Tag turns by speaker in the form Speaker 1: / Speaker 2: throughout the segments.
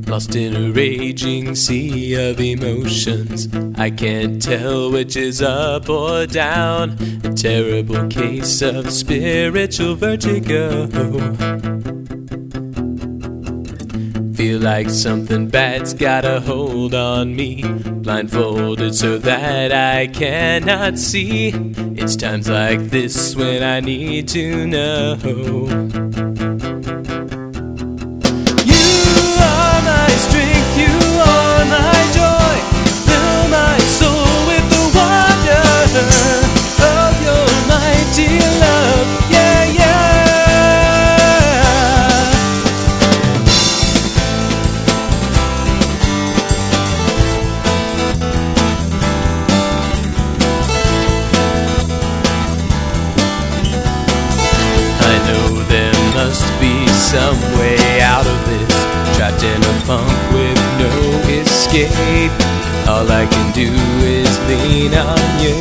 Speaker 1: lost in a raging sea of emotions. I can't tell which is up or down. A terrible case of spiritual vertigo. Feel like something bad's got a hold on me, blindfolded so that I cannot see. It's times like this when I need to know. You are my strength, you are my joy. Fill my soul with the wonder of your mighty love. Yeah, yeah. I know there must be some way out of this, trapped in a funk with no escape. All I can do is lean on you.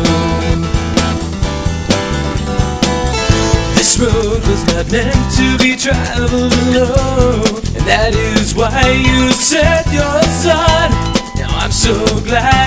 Speaker 1: This road was not meant to be traveled alone, and that is why you sent your son. Now I'm so glad